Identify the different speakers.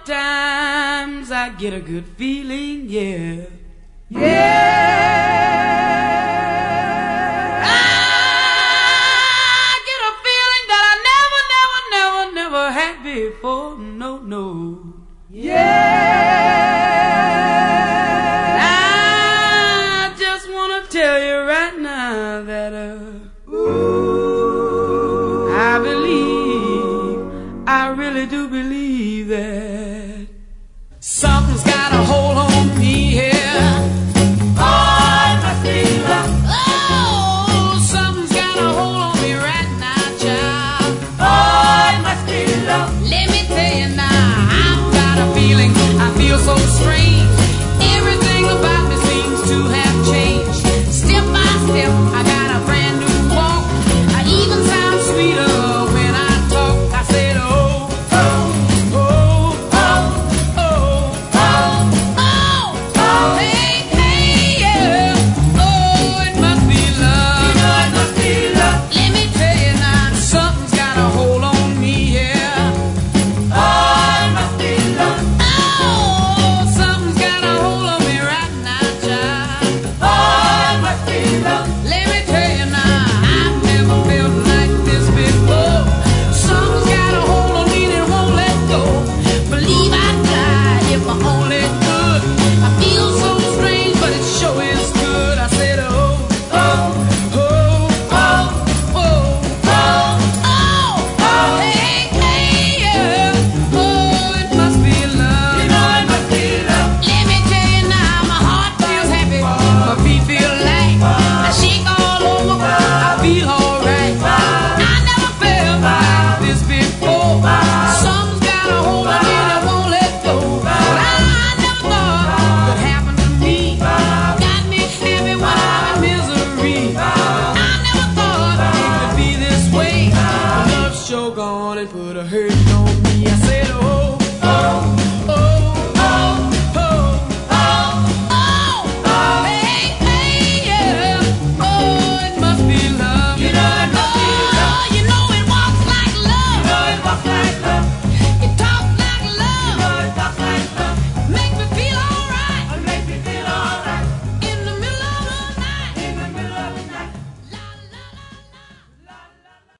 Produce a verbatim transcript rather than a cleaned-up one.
Speaker 1: Sometimes I get a good feeling, yeah.
Speaker 2: Yeah.
Speaker 1: I get a feeling that I never, never, never, never had before. No, no.
Speaker 2: Yeah.
Speaker 1: I just want to tell you right now that uh,
Speaker 2: Ooh.
Speaker 1: I believe, I really do believe that something's got